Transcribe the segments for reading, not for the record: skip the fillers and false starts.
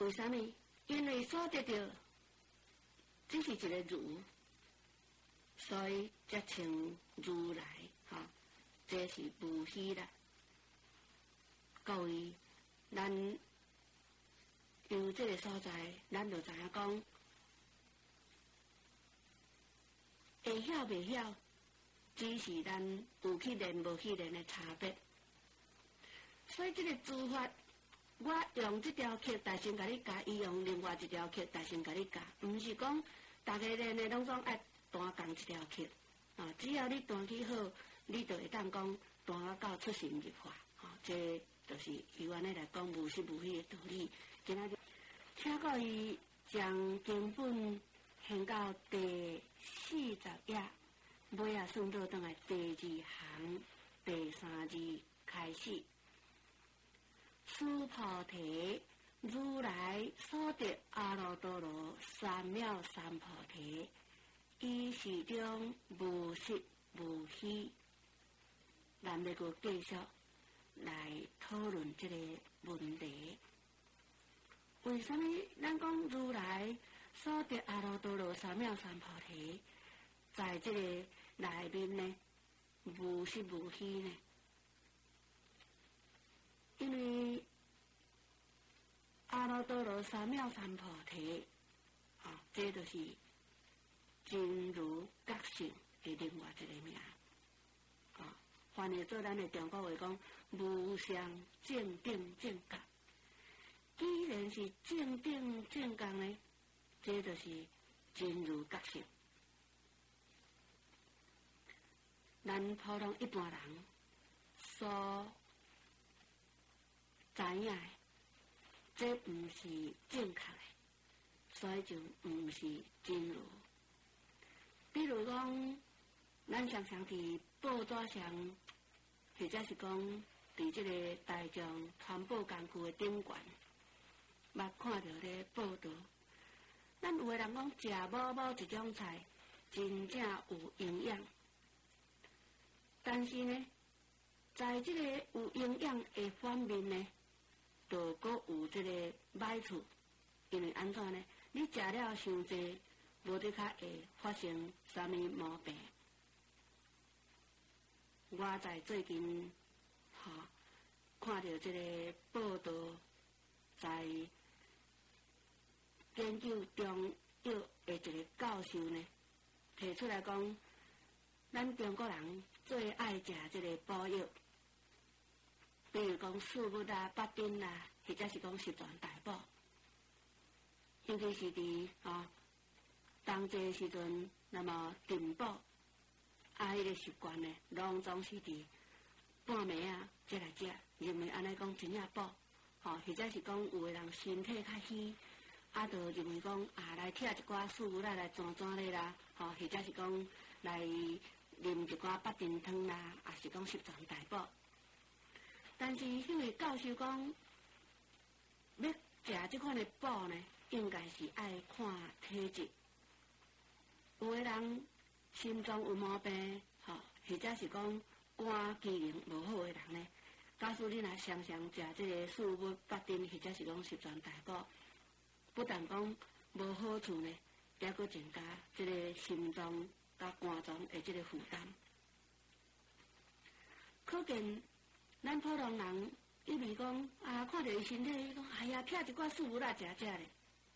为什么？因为所得到只是一个如，所以才称如来。这是无虚啦。各位，咱由这个所在，咱就知影讲，会晓袂晓，只是咱有去练无去练的差别。所以这个诸法，我用这条课大声甲你教，伊用另外一条课大声甲你教，毋是讲大家练的拢总爱弹同一条课。只要你弹起好，你就会当讲弹到出神入化。这就是由安尼来讲无实无虚的道理。今仔日请各位将经本献到第40页，尾啊顺倒转来第2行第3字开始。此菩提，如来所得阿耨多罗三藐三菩提，伊始终无实无虚。咱要搁继续来讨论这个问题。为什么咱讲如来所得阿耨多罗三藐三菩提，在这个内面呢，无实无虚呢？因为阿耨多罗三藐三菩提，这就是真如觉性的另外一个名。翻译做咱的中国话讲，无上正定正觉。既然是正定正觉呢，这就是真如觉性。咱普通一般人所知影的，这毋是正确的，所以就毋是真如。比如讲，咱常常伫报纸上，或者是讲伫这个大众传播工具的顶悬，捌看到咧报道。咱有个人讲食某某一种菜，真正有营养。但是呢，在这个有营养的方面呢，就阁有这个歹处。因为安怎呢？你食了伤济，无得较会发生啥物毛病。我在最近看到这个报道，在研究中药的一个教授呢，提出来讲，咱中国人最爱食这个补药，比如讲四物啊、八丁啊，或者是讲十全大补，尤其是伫冬季时阵，那么订补。迄个习惯呢，拢总是伫半暝啊才来食，认为安尼讲真正补，或者是讲有个人身体较虚，就认为讲来吃一寡素物来转转咧啦，或者是讲来啉一寡八珍汤啦，也是讲十全大补。但是迄位教授讲，要食这款的补呢，应该是爱看体质，有个人心脏有毛病，或者是讲肝机能无好的人呢，假使你若常常食这个四物八珍，或者是讲十全大补，不但讲无好处呢，也阁增加这个心脏甲肝脏的这个负担。可见咱普通人以为讲看到伊身体，讲哎呀，吃一寡素物啦，食咧，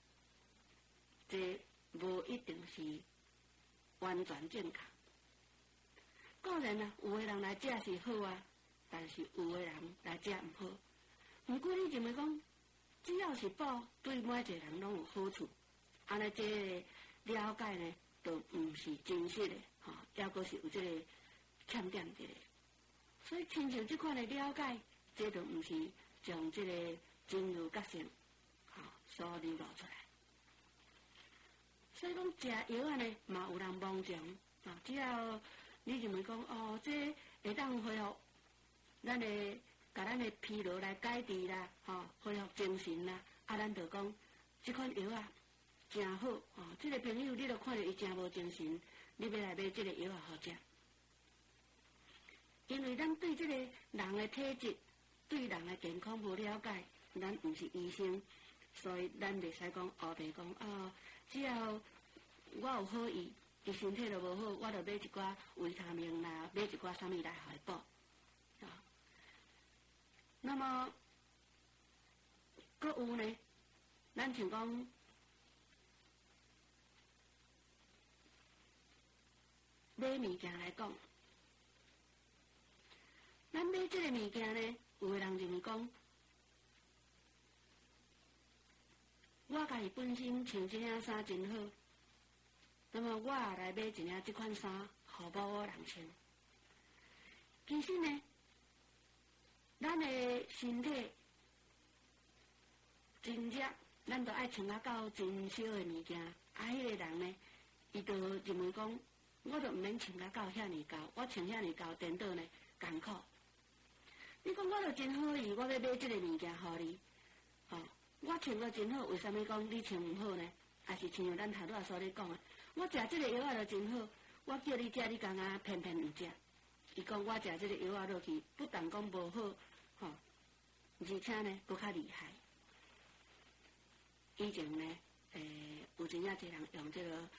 这无一定是完全正确。固然有个人来食是好啊，但是有个人来食毋好。毋过你认为讲，只要是补，对每一个人拢有好处，安尼这个了解呢，就毋是真实的，抑阁是有这个欠点的。所以亲像这款的了解，这就毋是将这个真如觉性，所流露出来。所以讲食药呢，嘛有人妄讲，只要你认为讲这会当恢复咱的，甲咱的疲劳来解除啦，恢复精神啦，咱就讲这款药真好，这个朋友你都看到伊真无精神，你要来买这个药好食。因为咱对这个人的体质、对人的健康无了解，咱毋是医生， 所以咱袂使讲黑白讲只要我有好意，伊身体就无好，我就买一寡维他命啦，买一寡啥物来互伊补。那么，阁有呢？咱像讲，买物件来讲，咱买这个物件呢，有的人认为讲，我家己本身穿这领衫真好，那么我也来买一领这款衫，互某某人穿。其实呢，咱的身体真热，咱都爱穿到真少的物件。迄个人呢，伊就认为讲，我都毋免穿到遐尼高，我穿遐尼高，颠倒呢艰苦。你讲我都真好意，我要买这个物件互你，我穿到真好，为什么讲你穿毋好呢？也是像咱头拄所咧讲的，我食这个药仔就真好，我叫你食，你敢若偏偏毋食。伊讲我食这个药仔落去，不但讲无好，而且呢，搁较厉害。以前呢，有真正侪人用这个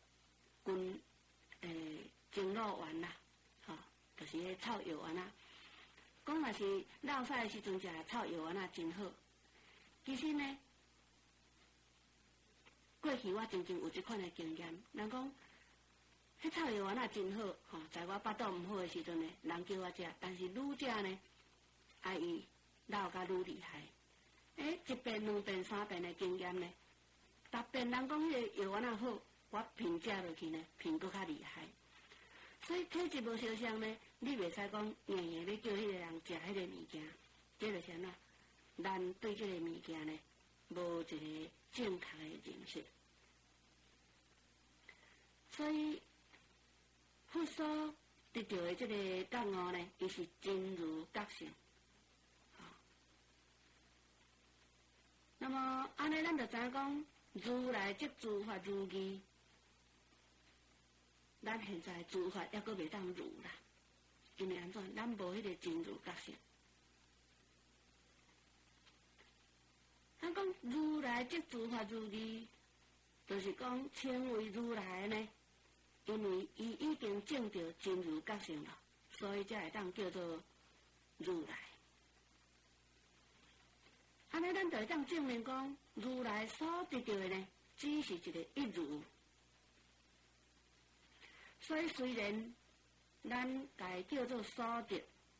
精露丸啦，就是迄草药丸啊。讲若是落屎的时阵食草药丸啊，真好。其实呢，过去我真正有这款的经验。人讲，迄草药丸啊真好，在我腹肚毋好的时阵呢，人叫我食，但是愈食呢，伊老甲愈厉害。一遍、两遍、三遍的经验呢，逐遍人讲迄个药丸啊好，我凭食落去呢，凭搁较厉害。所以体质无相像呢，你袂使讲硬硬要叫迄个人食迄个物件，这就是安怎？咱对这个物件呢，无一个正确的认识，所以佛所得到的这个觉悟呢，伊是真如觉性。那么安尼，咱就知影讲，如来即诸法如义，咱现在诸法还阁袂当如啦，因为安怎？咱无迄个真如觉性。咱讲如来即诸法如义，就是讲称为如来呢，因为伊已经证到真如觉性了，所以才会当叫做如来。安尼，咱就会当证明讲，如来所得到的呢，只是一个一如。所以虽然咱该叫做所得，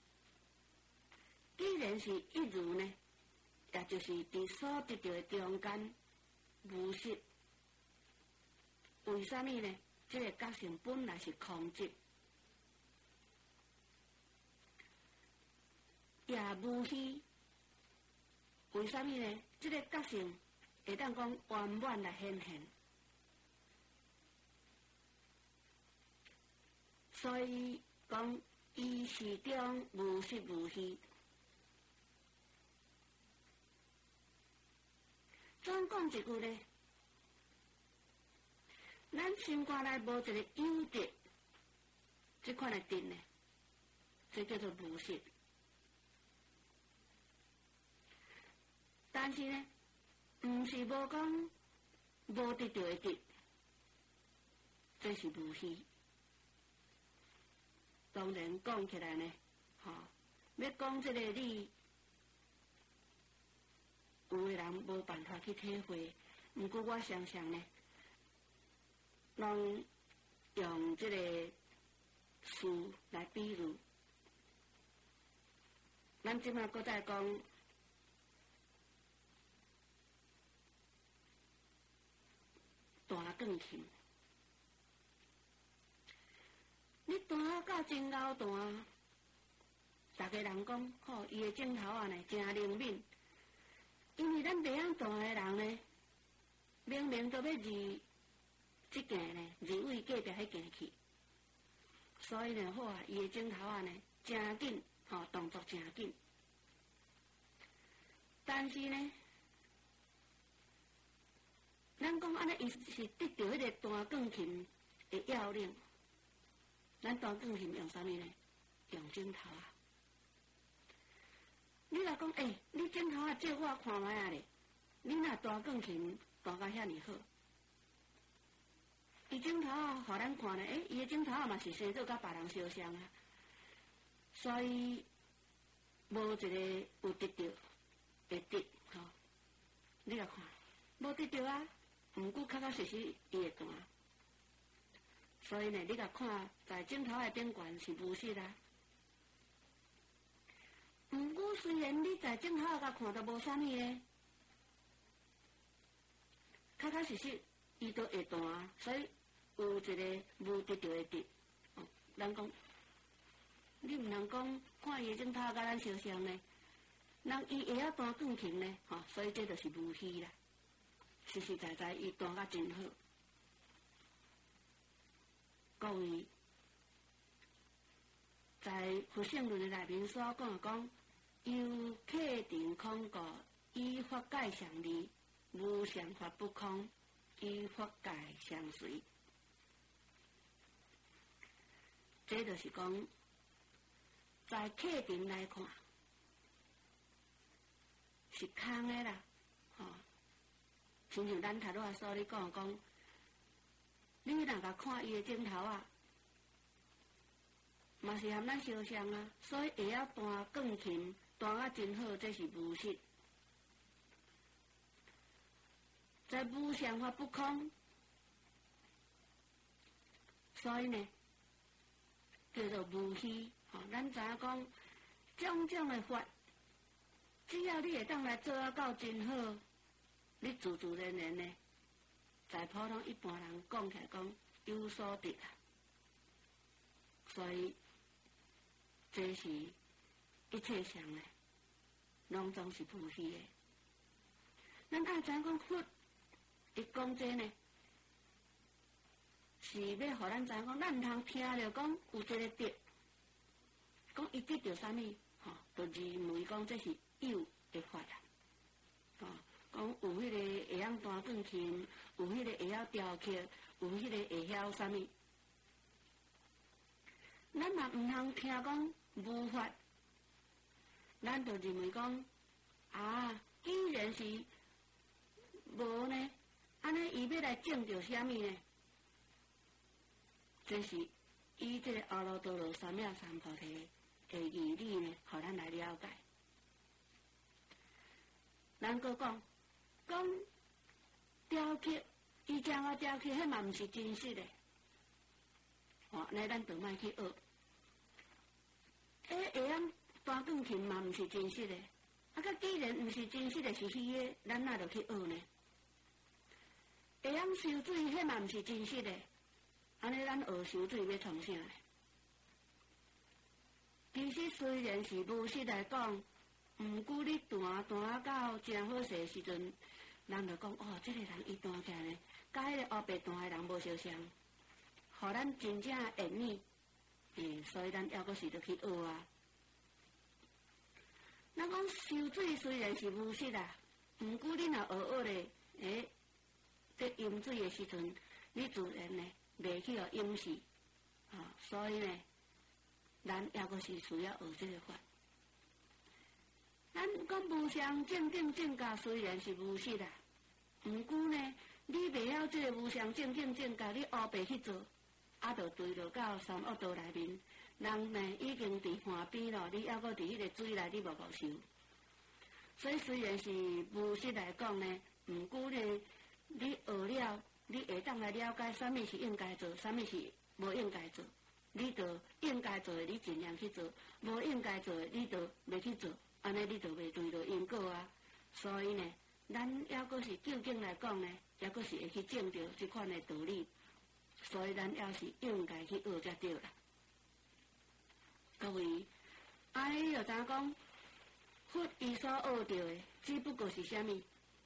既然是一如呢，也就是伫所得到的中间无实。为什么呢？这个觉性本来是空寂，也无虚。为什么呢？这个觉性会当讲圆满来显现，所以讲伊始终无实无虚。总讲一句呢，咱心肝内无一个有德，这款的定呢，这叫做无实。但是呢，毋是无讲无得到的德，这是无虚。当然讲起来呢，要讲这个理，有的人无办法去体会。毋过我常常呢，拢用这个事来比喻。咱即马搁再讲。大更轻，你弹到真够弹，大家人讲，伊的镜头啊呢真灵敏，因为咱袂晓弹的人呢，明明都要移这件呢，移位隔壁迄件去，所以呢好啊，伊的镜头啊呢真紧，动作真紧，但是呢。咱讲安尼，伊是得到迄个弹钢琴的要领。咱弹钢琴用啥物呢？用镜头啊！你若讲，你镜头啊，借我看卖啊咧， 你若大钢琴大甲遐尼好，伊镜头啊，互咱看咧，伊的镜头啊嘛是生做甲别人相像啊，所以无一个有得到会得吼，你来看，无得到啊，毋过确确实实伊会弹，所以呢，你甲看在镜头的顶悬是无实啊。毋过虽然你在镜头甲看到无啥物诶，确确实实伊都会弹，所以有一个无得到的得。咱讲，你毋能讲看伊的镜头甲咱相像呢，人伊会晓弹钢琴呢，所以这就是无虚啦。实实在在伊弹甲真好。各位，在佛性论的内面所讲，由客定空故，依法界相离，无常法不空，依法界相随。这就是讲，在客定来看，是空的啦，亲像咱头拄仔所咧讲，你若甲看伊的镜头啊，嘛是和咱相像啊，所以会晓弹钢琴，弹啊真好，这是无实。在无常法不空，所以呢，叫做无虚。咱知影讲，种种的法，只要你会当来做啊到真好，你自自然然呢，在普通一般人讲起来讲有所得啊。所以，这是一切上呢，拢总是无虚的。咱爱知影讲佛，伊讲这呢，是要互咱知影讲，咱毋通听着讲有一个得，讲伊得着啥物，就认为讲这是有的法啦，讲有迄个会晓弹钢琴，有迄个会晓雕刻，有迄个会晓啥物，咱嘛毋通听讲无法，咱就认为讲啊，既然是无呢，安尼伊要来证着啥物呢？这是以这个阿耨多罗三藐三菩提的义理呢，互咱来了解。咱搁讲雕刻，伊正话雕刻，迄嘛毋是真实的。那咱就莫去学。会晓弹钢琴嘛毋是真实的，既然毋是真实的，是虚的，咱哪就去学呢？会晓收水，迄嘛毋是真实的。安尼咱学收水要创啥呢？其实虽然是无实来讲，毋过你弹到真好势时阵，人就讲这个人伊弹起来呢，甲迄个后壁弹的人无相像，互咱真正会意。所以咱还阁是着去学啊。咱讲收水虽然是无实啦，毋过你若学咧，这饮水的时阵，你自然呢。袂去互淹死，所以呢，咱还阁是需要学这个法。咱讲无常正定正觉虽然是无实啦，毋过呢，你袂晓这个无常正定正觉，你后背去做，就对落到三恶道内面，人呢已经伫岸边咯，你还阁伫迄个水内，你无受。所以虽然是无实来讲呢，毋过呢，你学了。你会当来了解啥物是应该做，啥物是无应该做。你就应该做的，你尽量去做；无应该做的，你就袂去做。安尼你就袂对着因果啊。所以呢，咱还阁是究竟来讲呢，还阁是会去证着这款的道理。所以咱还是应该去学才对啦。各位，安尼就知影讲，佛伊所学着的，只不过是啥物？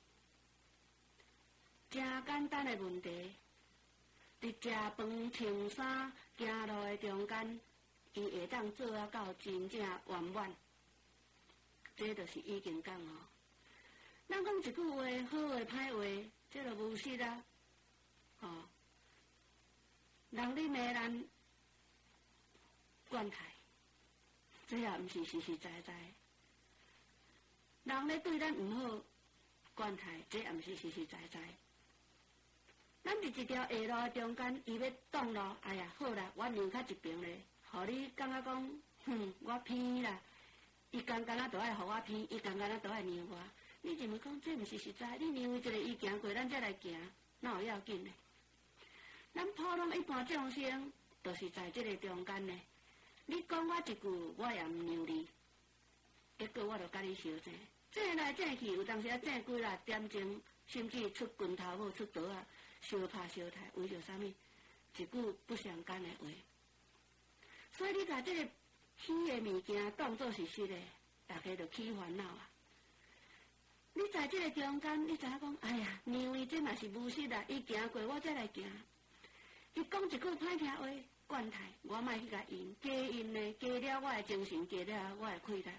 真简单的问题，伫食饭、穿衫、行路的中间，伊会当做啊到真正圆满，这就是已经讲哦。咱讲一句话，好话、歹话，这就无实啊。人咧骂咱惯态，这也毋是实实在在。人咧对咱毋好， 灌溉，这也毋是实实在在。咱伫一条下路中间，伊要挡路，哎呀，好啦，我让较一边咧，互你感觉讲，我偏啦。伊刚刚都爱互我偏，伊刚刚都爱让我。你认为讲这毋是实在？你让伊一个伊行过，咱才来行，哪有要紧呢？咱普通一般众生，都是在这个中间呢。你讲我一句，我也毋让你，结果我就甲你相争，争来争去，有当时啊争几啦点钟，甚至出拳头母出刀啊，相拍相杀，为着啥物？一句不相干的话。所以你甲这个虚的物件当作是实的，大家就起烦恼啊。你在这个中间，你知影讲，哎呀，让伊这嘛是无实啦，伊行过我才来行。伊讲一句歹听话，惯态，我莫去甲因，加因呢，加了我的精神，加了我的快乐。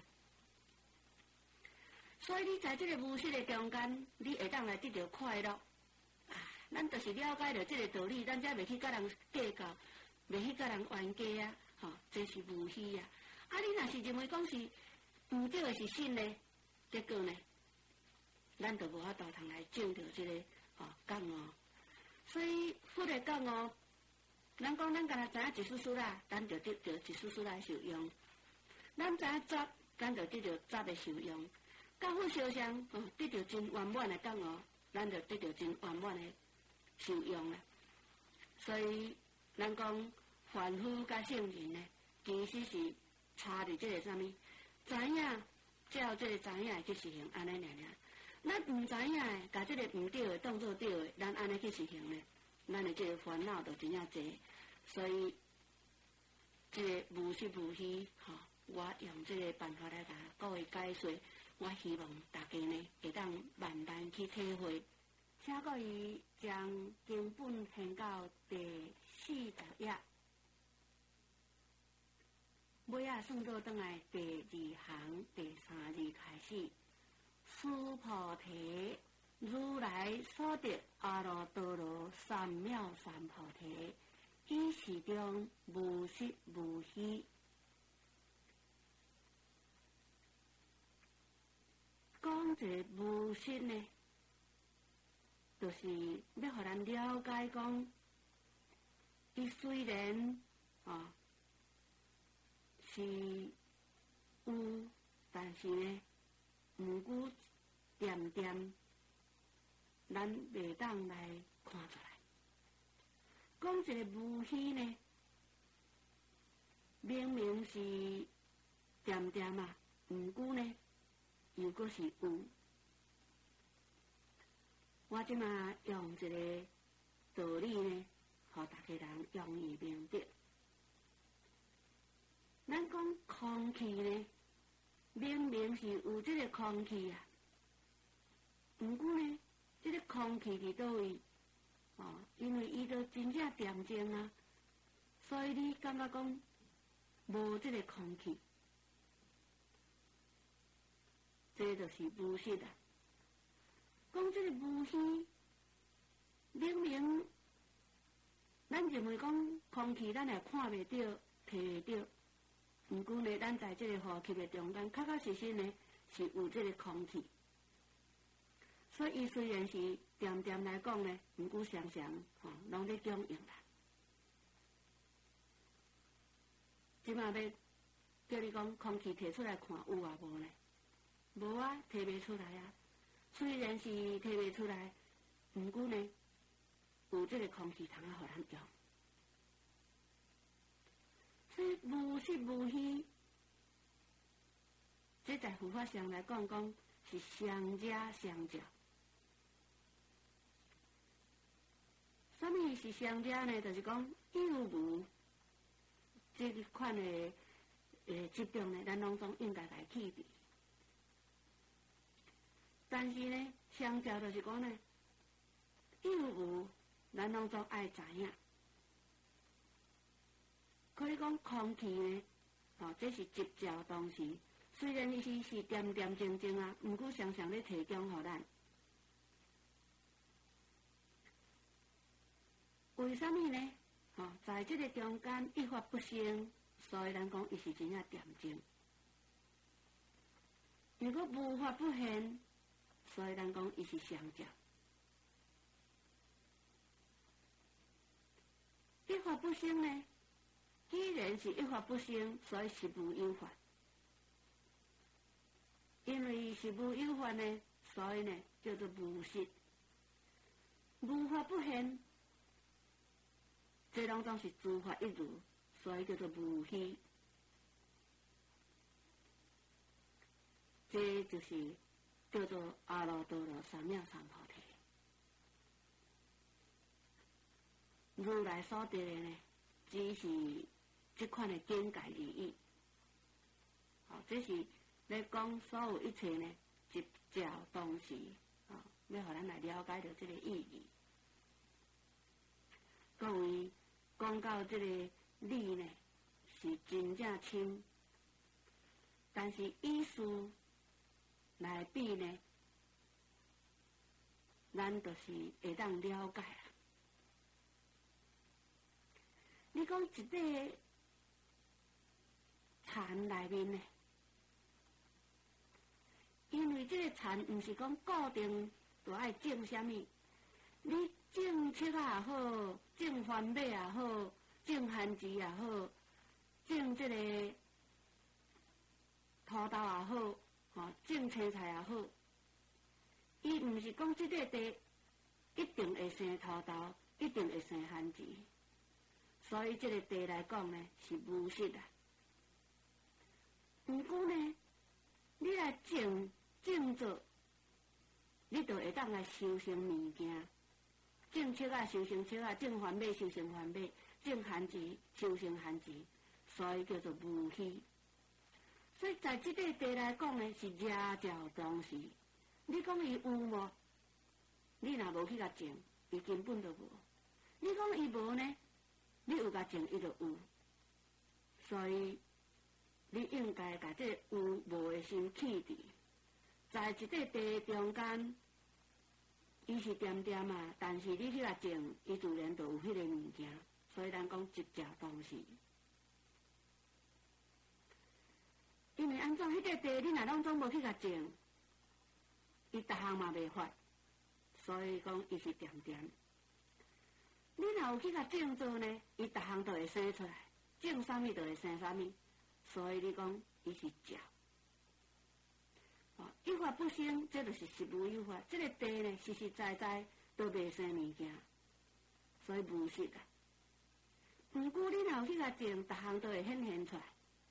所以你在这个无实的中间，你会当来得到快乐。啊，咱就是了解到这个道理，咱才袂去甲人计较，袂去甲人冤家啊，吼，这是无虚啊。啊，你若是认为讲是毋对的是真的，结果呢，咱就无法度通来证到这个觉悟。所以佛的觉悟，咱讲咱敢若知影一丝丝啦，咱就得到一丝丝来受用；咱知影杂，咱就得到杂的受用。甲佛相像，得到真圆满的觉悟，咱就得到真圆满的受用啦。所以咱讲凡夫甲圣人呢，其实是差伫这个啥物？知影照这个知影去实行，安尼尔尔。咱毋知影的，甲这个毋对的当作对的，咱安尼去实行呢，咱的这个烦恼就真正多。所以，这个无实无虚，我用这个办法来甲各位解说。我希望大家呢会当慢慢去体会。请各位将经本献到第40页，尾啊算做转来第2行第3字开始。苏菩提，如来所得阿耨多罗三藐三菩提，于其中无实无虚。讲这无实呢，就是要互咱了解讲，伊虽然是有，但是呢，毋过点点，咱袂当来看出来。讲这个无虚呢，明明是点点啊，毋过呢，又阁是有。我即马用一个道理呢，互大家人容易明白。咱讲空气呢，明明是有这个空气啊，毋过呢，这个空气伫倒位？因为伊都真正恬静啊，所以你感觉讲无这个空气。这就是无实啊！讲这个无虚，明明咱认为讲空气咱也看袂到、摕袂到，毋过呢，咱在这个呼吸的中间，确确实实呢是有这个空气。所以伊虽然是点点来讲呢，毋过常常拢咧供应啦。即马要叫你讲空气摕出来看有啊无呢？无啊，摕袂出来啊。虽然是摕袂出来，毋过呢，有这个空气通互咱用。所以无实无虚，这在佛法上来讲是相者相照。什么是相者呢？就是讲有无这一款的疾病呢，咱拢总应该来去避。但是呢，相照就是讲呢，有无咱拢总爱知影。可以讲空气呢，这是直照当时，虽然伊是恬恬静静啊，毋过常常咧提供互咱。为什么呢？在这个中间一发不生，所以咱讲伊是真正恬静。如果无法不现， 所以咱讲伊是相照。一法不生呢？既然是一法不生，所以是无有法。因为是无有法呢，所以呢叫做无实。无法不现，这拢总是诸法一如，所以叫做无虚。这就是叫做阿耨多罗三藐三菩提。如来所得的呢，只是这款的境界而已。这是咧讲所有一切呢，一照当时，要互咱来了解到这个意义。各位讲到这个理呢，是真正深，但是意思来比呢，咱就是会当了解啦。你讲一个禅内面呢，因为这个禅毋是讲固定就爱种啥物，你种七也好，种番麦也好，种番薯也好，种这个土豆也好，种青菜也好，伊毋是讲这个地一定会生土豆，一定会生番薯。所以这个地来讲呢，是无实啊。不过呢，你来种做，你就会当来修成物件。种七啊，修成七啊；种番麦，修成番麦；种番薯，修成番薯。所以叫做无虚。所以在这个地来讲呢，是热照当时。你讲伊有无？你若无去甲种，伊根本就无。你讲伊无呢？你有甲种，伊就有，所以你应该甲这有无的心去除，在一块地中间，伊是点点啊，但是你去甲种，伊自然就有迄个物件，所以咱讲一照当时。因为安怎迄个地，你若拢总无去甲种，伊逐项嘛袂发，所以讲伊是点点。你若有去甲种做呢，伊逐项都会生出来，种啥物就会生啥物，所以你讲伊是照。有法不生，这就是实无有法。这个地呢，实实在在都袂生物件，所以无实啊。不过你若有去甲种，逐项都会显现出来。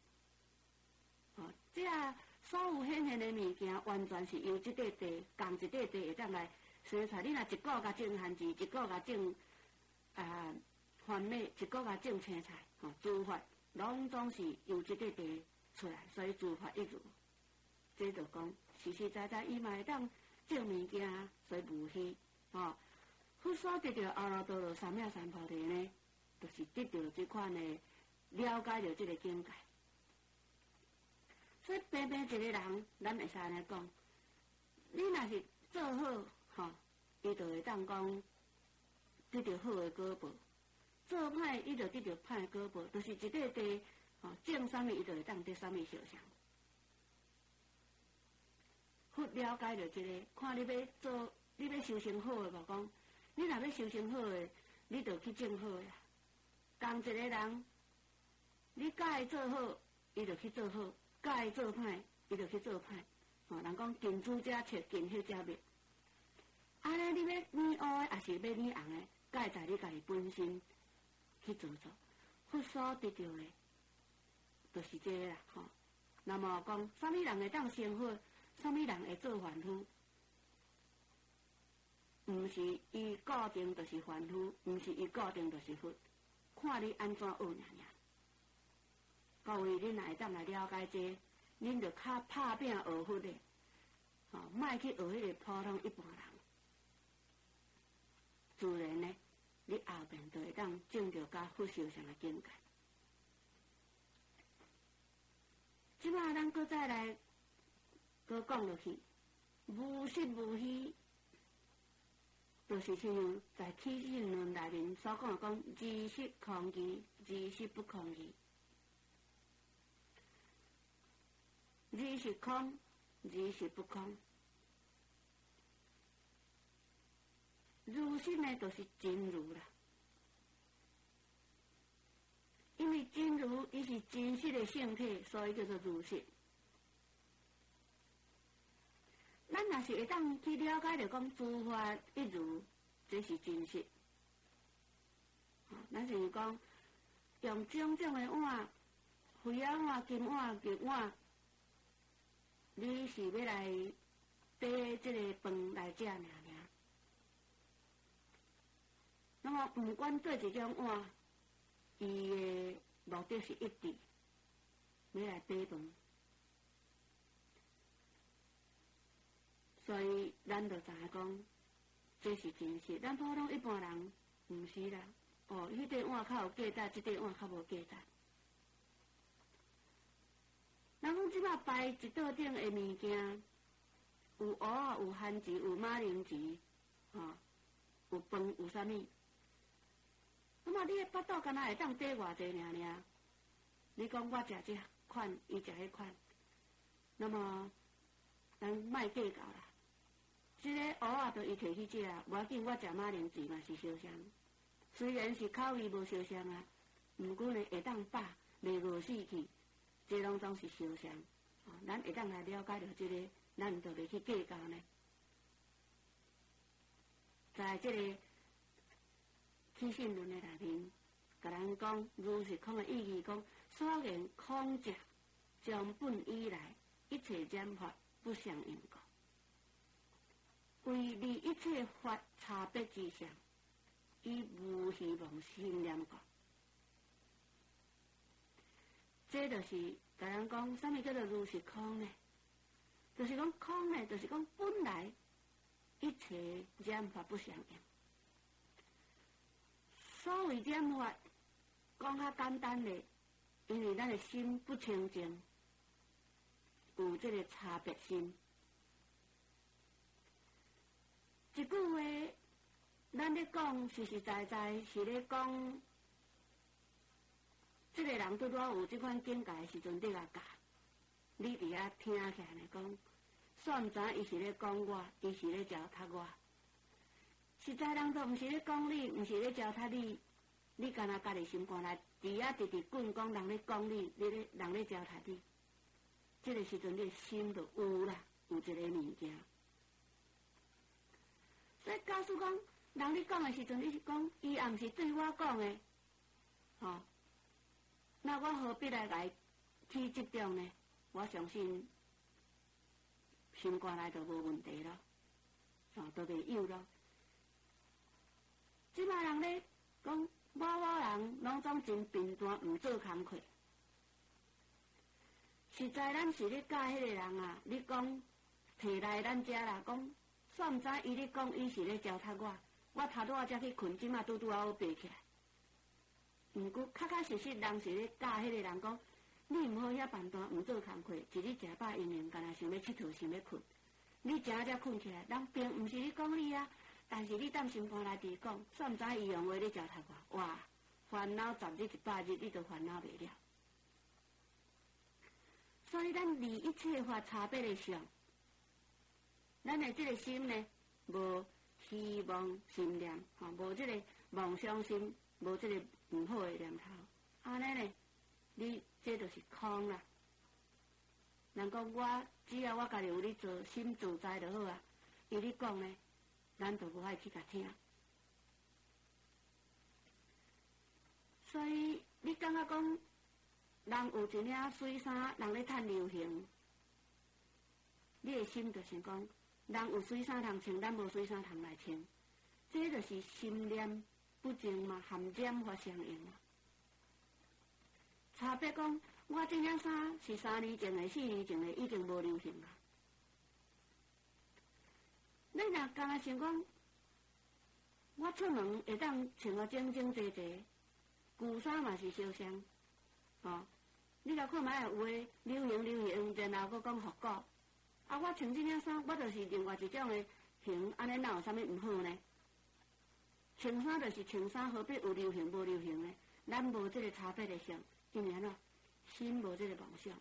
这所有显现的物件，完全是由这块地，共一块地会当来生出来。你若一个甲种番薯，一个甲种番麦，一个甲种青菜，诸法拢总是由这个地出来，所以诸法一如。这就讲实实在在，伊嘛会当种物件，所以无虚。佛所得到阿耨多罗三藐三菩提呢，就是得到这款的了解到这个境界。所以平平一个人，咱会使安尼讲，你若是做好，伊就会当讲得到好的果报；做歹，伊就得到歹的果报。就是一块地，种啥物，伊就会当得啥物相像。佛了解到这个，看你要做，你要修成好的无讲，你若要修成好的，你就去种好的。同一个人，你甲伊做好，伊就去做好；甲伊做歹，伊就去做歹。人讲近朱者赤，近黑者灭。安尼你要染乌的，也是要染红的，该在你家己本身去做。佛所得到的，就是这个啦。那么讲，啥物人会当成佛？啥物人会做凡夫？毋是伊固定就是凡夫，毋是伊固定就是佛，看你安怎学尔尔。各位，恁若会当来了解这，恁就较拍拼学佛的，莫去学迄个普通一般人。自然呢，你后边就会当证到甲佛修上的境界。即摆咱搁再来。搁讲落去，无实无虚，就是像在起信论内面所讲的讲，知识空义，知识不空义。知是空，知是不空。 实呢，就是真如啦。因为真如伊是真实的性体，所以叫做如实。咱若是会当去了解着讲诸法一如，这是真实。咱是讲用种种的碗，灰仔碗、金碗、玉碗，你是要来摆这个饭来食尔。那么，不管对一种碗，伊的目的是一致，要来摆饭。所以，咱就知影讲，这是真实。咱普通一般人，毋是啦。哦，迄块碗较有价值，这块碗较无价值。人讲即摆摆一道顶的物件，有蚵仔，有番薯，有马铃薯，有饭，有啥物？那么你的腹肚敢若会当缀偌济尔？你讲我食这款，伊食迄款，那么咱莫计较啦。即个蚵仔，就伊摕去食啊，无要紧，我食马铃薯嘛是烧香。虽然是口味无烧香啊，毋过呢会当饱，袂饿死去，这拢总是烧香。咱会当来了解着即个，咱就袂去计较呢。在即个起信论的内面，甲咱讲如是空的意义，讲所言空者，从本以来，一切染法不相因果，为离一切法差别之相，以无希望心念过。这就是甲咱讲，啥物叫做如是空呢？就是讲空呢，就是讲本来一切染法不相应。所谓染法，讲较简单嘞，因为咱的心不清净，有这个差别心。一句话，咱咧讲实实在在是咧讲，这个人拄拄有这款境界的时阵，你甲教，你伫遐听起来讲，算毋知伊是咧讲我，伊是咧教读我。实在人都毋是咧讲你，毋是咧教他你，你干那家己心肝内伫遐直直滚讲人咧讲你，人咧教他你，这个时阵你心就有啦，有一个物件。所以假使讲人咧讲的时阵，你是讲伊也毋是对我讲的，那我何必来去执着呢？我相信心肝内就无问题咯，都袂有咯。即摆人咧讲，某人拢总真贫惰，毋做工课。实在咱是咧教迄个人啊，你讲摕来咱遮啦，讲算毋知伊咧讲伊是咧教读我头拄仔才去困，即摆拄仔好爬起来。毋过确实实，人是咧教迄个人讲，你毋好遐办单，毋做工课，一日食饱营养，干那想要佚佗，想要困。你食才困起来，人并毋是咧讲你啊。但是你当心肝内伫讲，算毋知伊用话咧教读我，哇！烦恼10日100日，你都烦恼袂了。所以咱离一切法差别的相，咱的这个心呢，无希望心念，无这个妄想心，无这个唔好的念头，安尼呢，你这就是空啦。人讲我只要我家己有咧做，心自在就好啊。伊咧讲呢？咱就无爱去甲听，所以你感觉讲，人有一领水衫，人咧趁流行，你的心就想讲，人有水衫通穿，咱无水衫通来穿，这就是心念不净嘛，含染法相应嘛。差别讲，我这领衫是3年前的、4年前的，已经无流行啦。你若刚才想讲，我出门会当穿个整整齐齐，旧衫嘛是烧香，你甲看卖有诶流行，然后佫讲复古，啊，我穿这领衫，我就是另外一种诶型，安尼哪有啥物毋好呢？穿衫就是穿衫，何必有流行无流行呢？咱无这个差别的相，因为安怎心无这个妄想，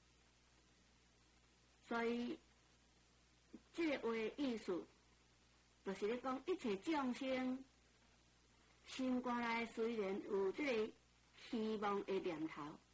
所以。这个话的意思， 就是咧讲一切众生心肝内虽然有即个希望的念头，